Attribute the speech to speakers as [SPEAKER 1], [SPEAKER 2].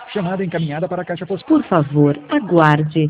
[SPEAKER 1] Chamada encaminhada para a caixa postal.
[SPEAKER 2] Por favor, aguarde.